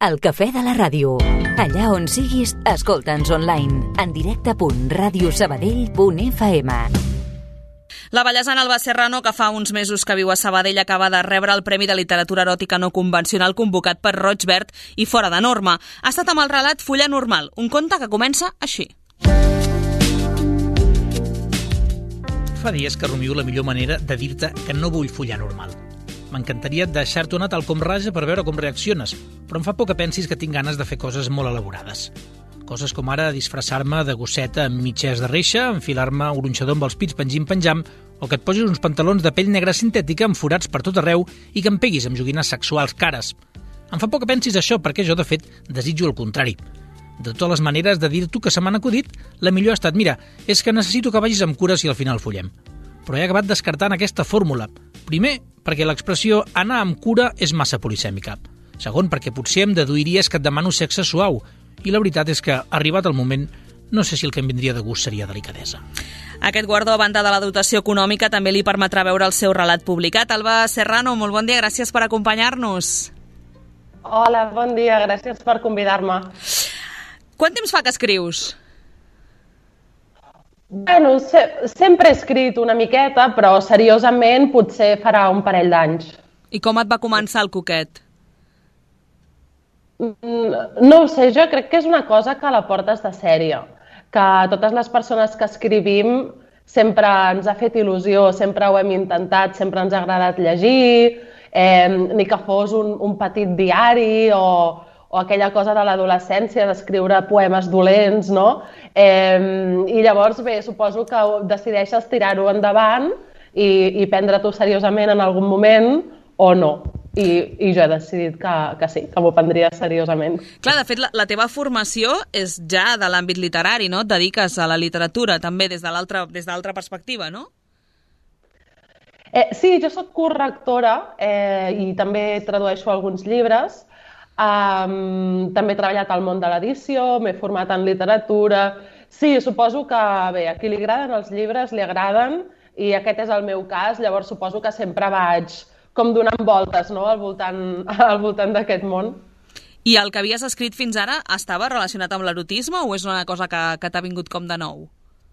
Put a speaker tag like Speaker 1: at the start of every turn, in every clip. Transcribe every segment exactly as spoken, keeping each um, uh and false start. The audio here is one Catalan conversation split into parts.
Speaker 1: El cafè de la ràdio. Allà on siguis, escolta'ns online. En directe punt ràdio sabadell punt f m.
Speaker 2: La ballesana Alba Serrano, que fa uns mesos que viu a Sabadell, acaba de rebre el Premi de Literatura Eròtica No Convencional convocat per Roig Verd i Fora de Norma. Ha estat amb el relat Fulla Normal, un conte que comença així.
Speaker 3: Fa dies que rumio la millor manera de dir-te que no vull follar normal. M'encantaria deixar-t'ho anar tal com raja per veure com reacciones, però em fa por que pensis que tinc ganes de fer coses molt elaborades. Coses com ara disfressar-me de gosseta amb mitjers de reixa, enfilar-me un gronxador amb els pits pengim-penjam, o que et posis uns pantalons de pell negra sintètica amb forats per tot arreu i que em peguis amb joguines sexuals cares. Em fa por que pensis això, perquè jo, de fet, desitjo el contrari. De totes les maneres de dir-t'ho que se m'han acudit, la millor ha estat, mira, és que necessito que vagis amb cura si al final follem. Però he acabat descartant aquesta fórmula. Primer, perquè l'expressió anar amb cura és massa polisèmica. Segon, perquè potser em deduiries que et demano sexe suau. I la veritat és que, arribat el moment, no sé si el que em vindria de gust seria delicadesa.
Speaker 2: Aquest guardó, a banda de la dotació econòmica, també li permetrà veure el seu relat publicat. Alba Serrano, molt bon dia, gràcies per acompanyar-nos.
Speaker 4: Hola, bon dia, gràcies per convidar-me.
Speaker 2: Quant temps fa que escrius?
Speaker 4: Bueno, se sempre he escrit una miqueta, però seriosament potser farà un parell d'anys.
Speaker 2: I com et va començar el coquet?
Speaker 4: No ho sé, jo crec que és una cosa que la portes de sèrie, que totes les persones que escrivim sempre ens ha fet il·lusió, sempre ho hem intentat, sempre ens ha agradat llegir, eh, ni que fos un, un petit diari o, o aquella cosa de l'adolescència d'escriure poemes dolents, no? Eh, I llavors, bé, suposo que decideixes tirar-ho endavant i, i prendre-t'ho seriosament en algun moment o no. I, i jo he decidit que, que sí, que m'ho prendria seriosament.
Speaker 2: Clar, de fet, la, la teva formació és ja de l'àmbit literari, no? Et dediques a la literatura també des de l'altra des de l'altra perspectiva, no?
Speaker 4: Eh, sí, jo soc correctora eh, i també tradueixo alguns llibres. Um, també he treballat al món de l'edició, m'he format en literatura. Sí, suposo que bé, a qui li agraden els llibres li agraden i aquest és el meu cas, llavors suposo que sempre vaig com donant voltes, no?, al voltant, al voltant d'aquest món.
Speaker 2: I el que havies escrit fins ara estava relacionat amb l'erotisme o és una cosa que, que t'ha vingut com de nou?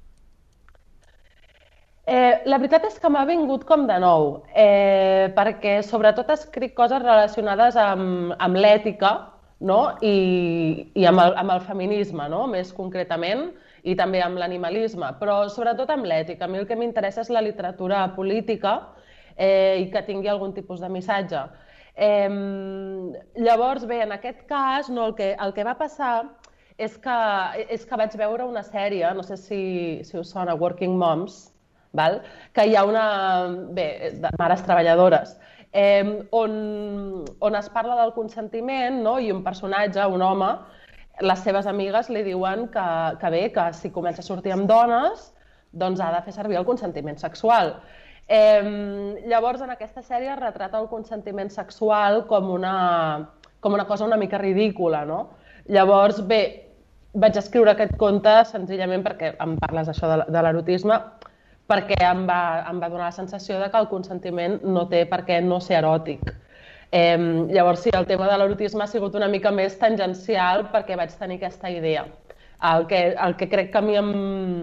Speaker 4: Eh, la veritat és que m'ha vingut com de nou, eh, perquè sobretot escric coses relacionades amb, amb l'ètica, no?, i, i amb, el, amb el feminisme, no?, més concretament, i també amb l'animalisme, però sobretot amb l'ètica. A mi el que m'interessa és la literatura política, Eh, i que tingui algun tipus de missatge. Eh, llavors, bé, en aquest cas, no, el, que, el que va passar és que, és que vaig veure una sèrie, no sé si, si us sona, Working Moms, val? Que hi ha una, bé, de mares treballadores, eh, on, on es parla del consentiment, no? I un personatge, un home, les seves amigues li diuen que, que bé, que si comença a sortir amb dones, doncs ha de fer servir el consentiment sexual. Eh, llavors, en aquesta sèrie es retrata el consentiment sexual com una, com una cosa una mica ridícula, no? Llavors, bé, vaig escriure aquest conte senzillament perquè em parles això de, de l'erotisme, perquè em va, em va donar la sensació de que el consentiment no té per què no ser eròtic. Eh, llavors, sí, el tema de l'erotisme ha sigut una mica més tangencial perquè vaig tenir aquesta idea. El que, el que crec que a mi em...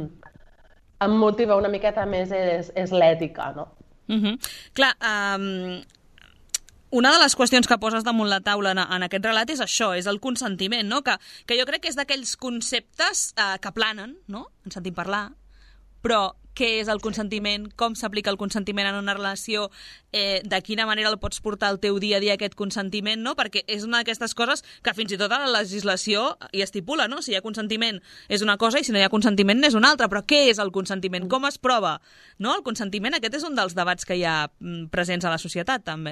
Speaker 4: em motiva una miqueta més és, és l'ètica, no?
Speaker 2: Uh-huh. Clar, um, una de les qüestions que poses damunt la taula en, en aquest relat és això, és el consentiment, no? Que, que jo crec que és d'aquells conceptes uh, que planen, no?, en sentim parlar, però què és el consentiment, com s'aplica el consentiment en una relació, eh, de quina manera el pots portar al teu dia a dia aquest consentiment, no? Perquè és una d'aquestes coses que fins i tot a la legislació hi estipula, no? Si hi ha consentiment és una cosa i si no hi ha consentiment és una altra, però què és el consentiment? Com es prova? No? El consentiment, aquest és un dels debats que hi ha presents a la societat, també.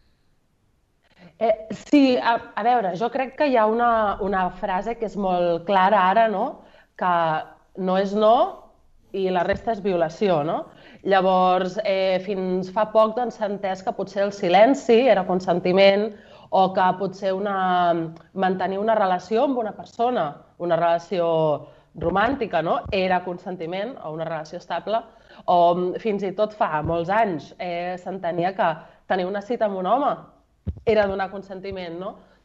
Speaker 4: Eh, sí, a, a veure, jo crec que hi ha una, una frase que és molt clara ara, no? Que no és no i la resta és violació, no? Llavors, eh, fins fa poc doncs, s'ha entès que potser el silenci era consentiment o que potser una, mantenir una relació amb una persona, una relació romàntica, no?, era consentiment, o una relació estable, o fins i tot fa molts anys eh, s'entenia que tenir una cita amb un home era donar consentiment, no?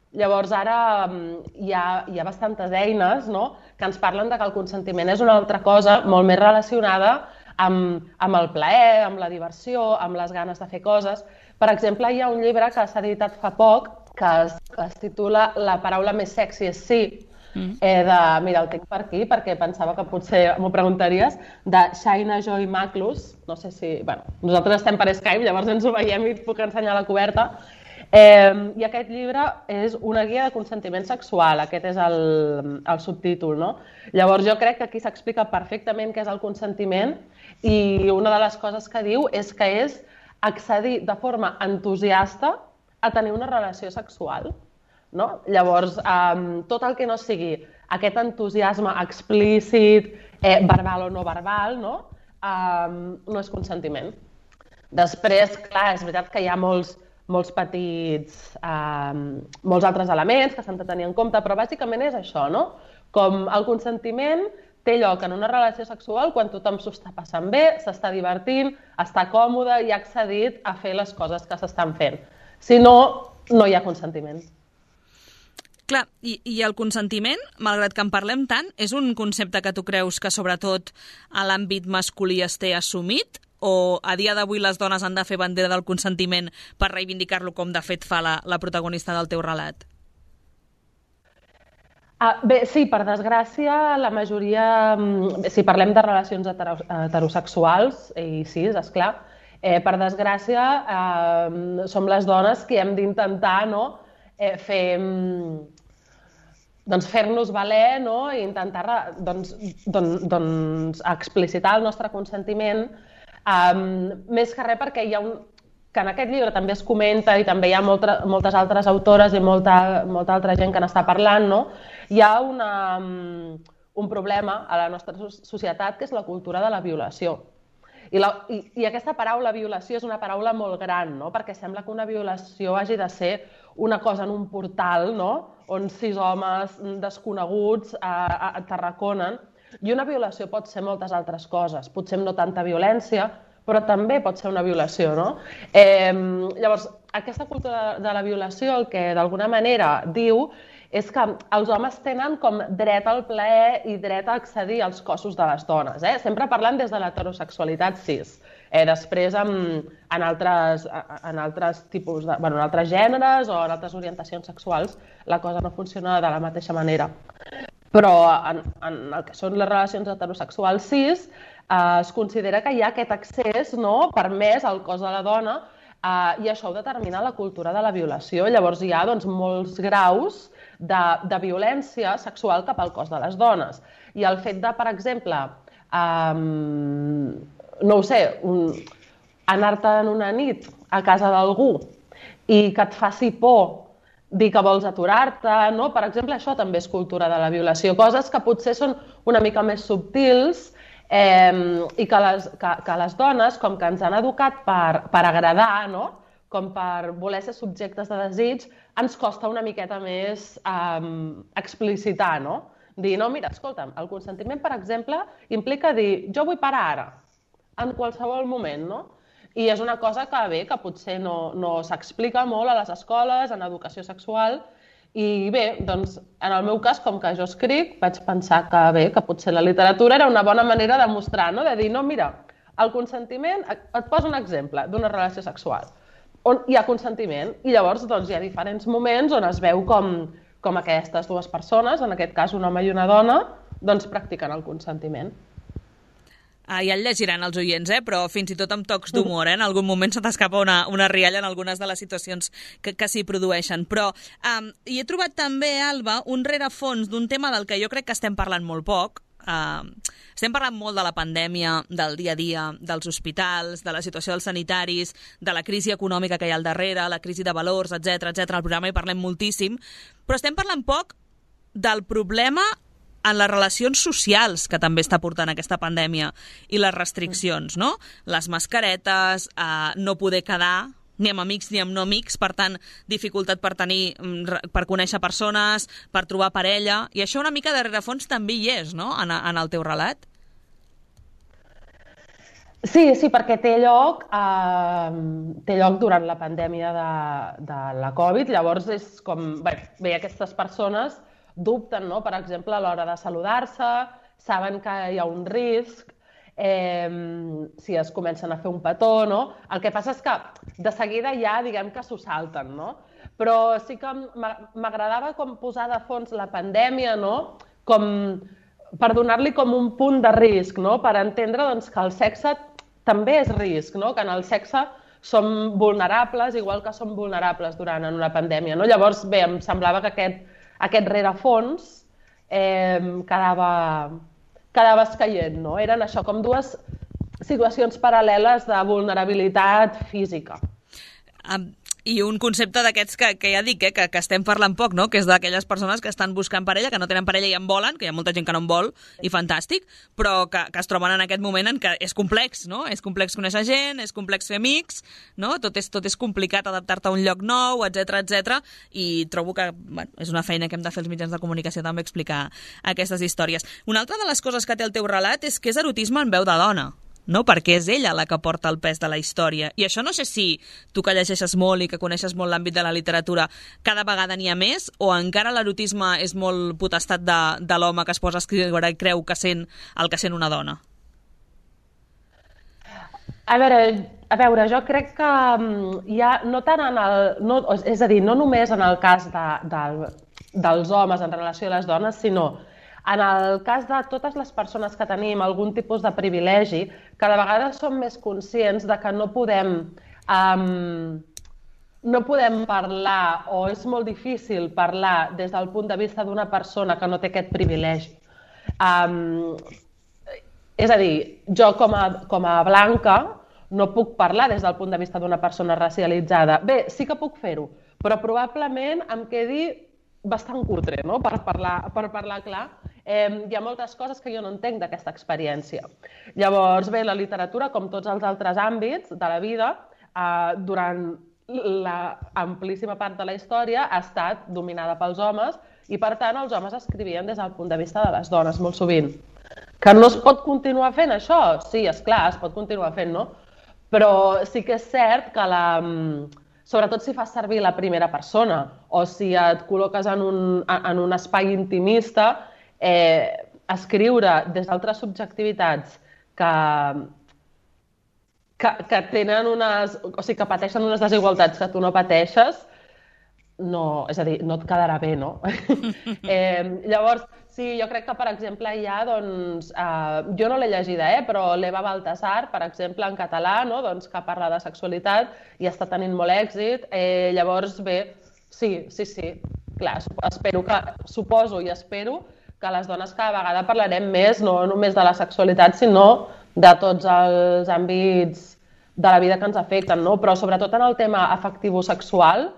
Speaker 4: Llavors ara hi ha, hi ha bastantes eines, no?, que ens parlen de que el consentiment és una altra cosa molt més relacionada amb, amb el plaer, amb la diversió, amb les ganes de fer coses. Per exemple, hi ha un llibre que s'ha editat fa poc que es, que es titula La paraula més sexy és sí, mm. eh, de, mira, el tinc per aquí perquè pensava que potser m'ho preguntaries, de Shaina Joy Maclus. No sé si... Bueno, nosaltres estem per Skype, llavors ens ho veiem i et puc ensenyar la coberta. Eh, I aquest llibre és una guia de consentiment sexual, aquest és el, el subtítol, no? Llavors jo crec que aquí s'explica perfectament què és el consentiment i una de les coses que diu és que és accedir de forma entusiasta a tenir una relació sexual, no? Llavors, eh, tot el que no sigui aquest entusiasme explícit, eh, verbal o no verbal, no? Eh, no és consentiment. Després, clar, és veritat que hi ha molts molts petits, eh, molts altres elements que s'han de tenir en compte, però bàsicament és això, no? Com el consentiment té lloc en una relació sexual quan tothom s'ho està passant bé, s'està divertint, està còmode i ha accedit a fer les coses que s'estan fent. Si no, no hi ha consentiment.
Speaker 2: Clar, i, i el consentiment, malgrat que en parlem tant, és un concepte que tu creus que sobretot a l'àmbit masculí es té assumit? O a dia d'avui les dones han de fer bandera del consentiment per reivindicar-lo com de fet fa la, la protagonista del teu relat?
Speaker 4: Ah, bé, sí, per desgràcia, la majoria, si parlem de relacions heterosexuals i cis, esclar, eh, per desgràcia eh, som les dones que hem d'intentar, no, eh, fer... doncs fer-nos valer, no, i intentar doncs, doncs, doncs, explicitar el nostre consentiment. Um, més que res perquè hi ha un... que en aquest llibre també es comenta i també hi ha molta, moltes altres autores i molta, molta altra gent que n'està parlant, no? Hi ha una, un problema a la nostra societat que és la cultura de la violació. I, la, i, i aquesta paraula violació és una paraula molt gran, no? Perquè sembla que una violació hagi de ser una cosa en un portal, no? On sis homes desconeguts eh, t'arraconen. I una violació pot ser moltes altres coses, potser no tanta violència, però també pot ser una violació, no? Eh, llavors, aquesta cultura de la violació el que d'alguna manera diu és que els homes tenen com dret al plaer i dret a accedir als cossos de les dones, eh? Sempre parlant des de l'heterosexualitat cis. Eh, després, en, en, altres, en altres tipus de, bueno, en altres gèneres o en altres orientacions sexuals, la cosa no funciona de la mateixa manera. Però en, en el que són les relacions heterosexuals cis eh, es considera que hi ha aquest accés, no, permès al cos de la dona eh, i això ho determina la cultura de la violació. Llavors hi ha doncs, molts graus de, de violència sexual cap al cos de les dones. I el fet de, per exemple, eh, no ho sé, un, anar-te'n una nit a casa d'algú i que et faci por dir que vols aturar-te, no? Per exemple, això també és cultura de la violació, coses que potser són una mica més subtils eh, i que les, que, que les dones, com que ens han educat per, per agradar, no? Com per voler ser subjectes de desig, ens costa una miqueta més eh, explicitar, no? Dir, no, mira, escolta'm, el consentiment, per exemple, implica dir, jo vull parar ara, en qualsevol moment, no? I és una cosa que, bé, que potser no, no s'explica molt a les escoles, en educació sexual, i bé, doncs, en el meu cas, com que jo escric, vaig pensar que, bé, que potser la literatura era una bona manera de mostrar, no? De dir, no, mira, el consentiment, et poso un exemple d'una relació sexual, on hi ha consentiment, i llavors doncs, hi ha diferents moments on es veu com, com aquestes dues persones, en aquest cas un home i una dona, doncs practiquen el consentiment.
Speaker 2: Ah, ja el llegiran els oients, eh? Però fins i tot amb tocs d'humor, eh? En algun moment se t'escapa una, una rialla en algunes de les situacions que, que s'hi produeixen. Però um, hi he trobat també, Alba, un rerefons d'un tema del que jo crec que estem parlant molt poc. Uh, estem parlant molt de la pandèmia, del dia a dia, dels hospitals, de la situació dels sanitaris, de la crisi econòmica que hi ha al darrere, la crisi de valors, etcètera, etcètera. Al programa hi parlem moltíssim, però estem parlant poc del problema en les relacions socials que també està portant aquesta pandèmia i les restriccions, no? Les mascaretes, eh, no poder quedar ni amb amics ni amb no amics, per tant, dificultat per tenir, per conèixer persones, per trobar parella, i això una mica de rerefons també hi és, no?, en, en el teu relat.
Speaker 4: Sí, sí, perquè té lloc, eh, té lloc durant la pandèmia de, de la Covid, llavors és com, bé, bé, aquestes persones dubten, no? Per exemple, a l'hora de saludar-se, saben que hi ha un risc, eh, si es comencen a fer un petó, no? El que passa és que de seguida ja diguem que s'ho salten, no? Però sí que m'agradava com posar de fons la pandèmia, no? Com per donar-li com un punt de risc, no? Per entendre doncs, que el sexe també és risc, no? Que en el sexe som vulnerables, igual que som vulnerables durant una pandèmia, no? Llavors, bé, em semblava que aquest, aquest rerefons eh, quedava, quedava escaient, no? Eren això, com dues situacions paral·leles de vulnerabilitat física.
Speaker 2: Um... I un concepte d'aquests que, que ja dic, eh, que, que estem parlant poc, no? Que és d'aquelles persones que estan buscant parella, que no tenen parella i en volen, que hi ha molta gent que no en vol, i fantàstic, però que, que es troben en aquest moment en què és complex, no? És complex conèixer gent, és complex fer amics, no? Tot és, tot és complicat adaptar-te a un lloc nou, etcètera, etcètera, i trobo que bueno, és una feina que hem de fer els mitjans de comunicació també explicar aquestes històries. Una altra de les coses que té el teu relat és que és erotisme en veu de dona, no? Perquè és ella la que porta el pes de la història. I això no sé si tu que llegeixes molt i que coneixes molt l'àmbit de la literatura, cada vegada n'hi ha més, o encara l'erotisme és molt potestat de, de l'home que es posa a escriure i creu que sent el que sent una dona?
Speaker 4: A veure, a veure jo crec que hi ha, no tant en el... No, és a dir, no només en el cas de, de, dels homes en relació a les dones, sinó en el cas de totes les persones que tenim algun tipus de privilegi, cada vegada som més conscients de que no podem, um, no podem parlar, o és molt difícil parlar des del punt de vista d'una persona que no té aquest privilegi. Um, és a dir, jo com a, com a blanca no puc parlar des del punt de vista d'una persona racialitzada. Bé, sí que puc fer-ho, però probablement em quedi bastant cutre, no? Per parlar, per parlar clar. Eh, hi ha moltes coses que jo no entenc d'aquesta experiència. Llavors, bé, la literatura, com tots els altres àmbits de la vida, eh, durant l'amplíssima part de la història ha estat dominada pels homes i, per tant, els homes escrivien des del punt de vista de les dones, molt sovint. Que no es pot continuar fent això? Sí, és clar, es pot continuar fent, no? Però sí que és cert que la... sobretot si fas servir la primera persona o si et col·loques en un, en un espai intimista, eh, escriure des d'altres subjectivitats que, que, que tenen unes... o sigui, que pateixen unes desigualtats que tu no pateixes, no, és a dir, no et quedarà bé, no? eh, llavors, sí, jo crec que, per exemple, hi ha, doncs, eh, jo no l'he llegida, eh, però l'Eva Baltasar, per exemple, en català, no? Doncs, que parla de sexualitat i està tenint molt èxit. Eh, llavors, bé, sí, sí, sí, clar, espero que, suposo i espero que les dones cada vegada parlarem més, no només de la sexualitat, sinó de tots els àmbits de la vida que ens afecten, no? Però sobretot en el tema afectivo-sexual,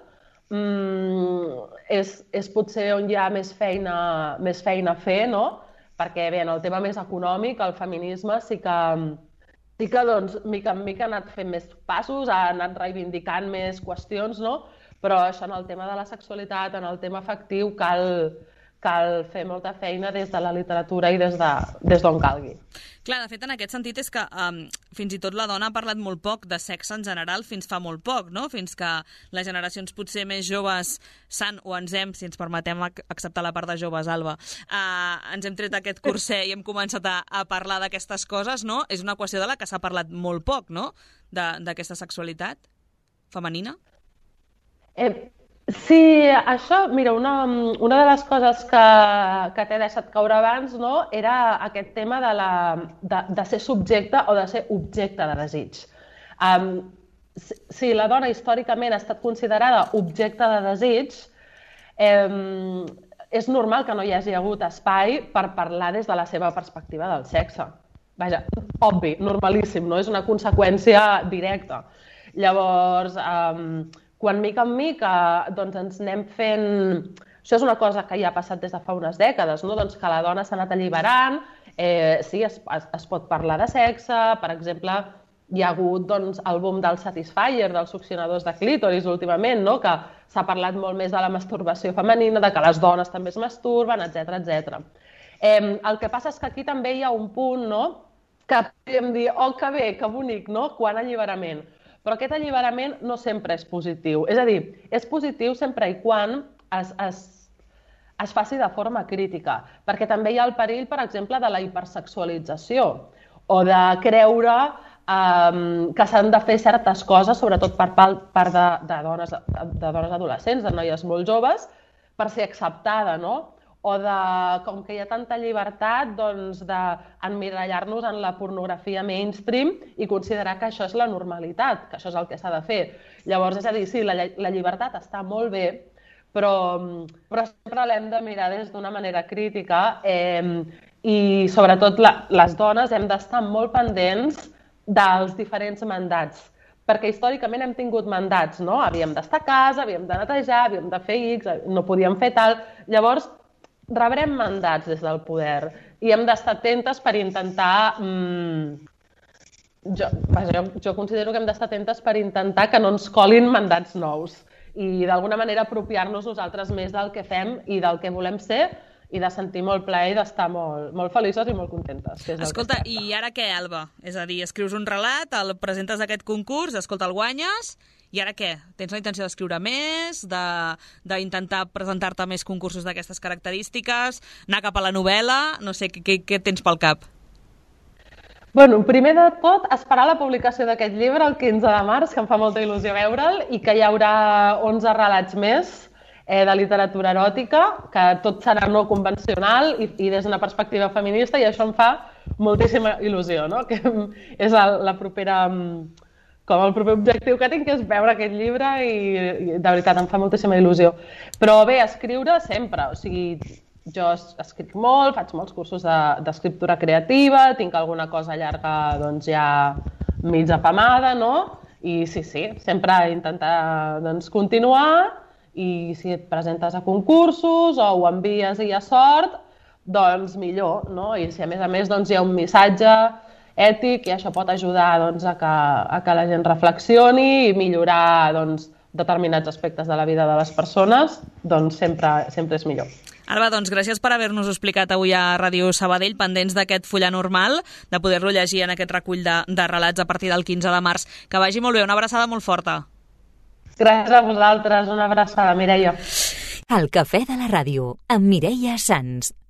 Speaker 4: Mm, és, és potser on hi ha més feina, més feina a fer, no? Perquè bé, en el tema més econòmic, el feminisme sí que, sí que doncs, mica en mica ha anat fent més passos, ha anat reivindicant més qüestions, no? Però això en el tema de la sexualitat, en el tema afectiu, cal, cal fer molta feina des de la literatura i des de, des d'on calgui.
Speaker 2: Clar, de fet, en aquest sentit és que um, fins i tot la dona ha parlat molt poc de sexe en general fins fa molt poc, no? Fins que les generacions potser més joves s'han, o ens hem, si ens permetem acceptar la part de joves, Alba, uh, ens hem tret aquest curset i hem començat a, a parlar d'aquestes coses, no? És una qüestió de la que s'ha parlat molt poc, no? D'aquesta sexualitat femenina.
Speaker 4: Eh... Sí, això, mira, una, una de les coses que, que t'he deixat caure abans, no, era aquest tema de, la, de, de ser subjecte o de ser objecte de desig. Um, si, si la dona històricament ha estat considerada objecte de desig, um, és normal que no hi hagi hagut espai per parlar des de la seva perspectiva del sexe. Vaja, obvi, normalíssim, no? És una conseqüència directa. Llavors, um, quan mica en mica doncs, ens anem fent... Això és una cosa que ja ha passat des de fa unes dècades, no? Doncs que la dona s'ha anat alliberant, eh, sí, es, es, es pot parlar de sexe, per exemple, hi ha hagut doncs, el boom del Satisfyer, dels succionadors de clítoris últimament, no? Que s'ha parlat molt més de la masturbació femenina, de que les dones també es masturben, etcètera, etcètera. Eh, el que passa és que aquí també hi ha un punt, no? que podríem dir, oh, que bé, que bonic, no? Quant alliberament. Però aquest alliberament no sempre és positiu. És a dir, és positiu sempre i quan es, es, es faci de forma crítica, perquè també hi ha el perill, per exemple, de la hipersexualització o de creure um, que s'han de fer certes coses, sobretot per part de, de, dones, de dones adolescents, de noies molt joves, per ser acceptada, no? O de, com que hi ha tanta llibertat, doncs, d'emmirallar-nos en la pornografia mainstream i considerar que això és la normalitat, que això és el que s'ha de fer. Llavors, és a dir, sí, la, la llibertat està molt bé, però, però sempre l'hem de mirar des d'una manera crítica eh, i, sobretot, la, les dones hem d'estar molt pendents dels diferents mandats, perquè històricament hem tingut mandats, no? Havíem d'estar a casa, havíem de netejar, havíem de fer X, no podíem fer tal. Llavors, rebrem mandats des del poder i hem d'estar atentes per intentar... Mmm, jo, jo, jo considero que hem d'estar atentes per intentar que no ens colin mandats nous i d'alguna manera apropiar-nos nosaltres més del que fem i del que volem ser i de sentir molt plaer i d'estar molt, molt feliços i molt contentes. Que és
Speaker 2: escolta,
Speaker 4: que
Speaker 2: i ara què, Alba? És a dir, escrius un relat, el presentes a aquest concurs, escolta, el guanyes... I ara què? Tens la intenció d'escriure més, d'intentar presentar-te a més concursos d'aquestes característiques, anar cap a la novel·la? No sé, què, què tens pel cap?
Speaker 4: Bueno, primer de tot, esperar la publicació d'aquest llibre el quinze de març, que em fa molta il·lusió veure'l, i que hi haurà onze relats més eh, de literatura eròtica, que tot serà no convencional i, i des d'una perspectiva feminista, i això em fa moltíssima il·lusió, no? Que és el, la propera... com el proper objectiu que tinc, que és veure aquest llibre i, i de veritat em fa moltíssima il·lusió. Però bé, escriure sempre, o sigui, jo escric molt, faig molts cursos d'escriptura de, creativa, tinc alguna cosa llarga doncs ja mig apamada, no? I sí, sí, sempre intentar doncs, continuar i si et presentes a concursos o ho envies i hi ha sort, doncs millor, no? I si a més a més doncs, hi ha un missatge ètic i això pot ajudar doncs, a, que, a que la gent reflexioni i millorar doncs, determinats aspectes de la vida de les persones, doncs sempre, sempre és millor.
Speaker 2: Alba, doncs gràcies per haver-nos explicat avui a Ràdio Sabadell, pendents d'aquest fullar normal, de poder-lo llegir en aquest recull de, de relats a partir del quinze de març. Que vagi molt bé, una abraçada molt forta.
Speaker 4: Gràcies a vosaltres, una abraçada, Mireia.
Speaker 1: El Cafè de la Ràdio, amb Mireia Sans.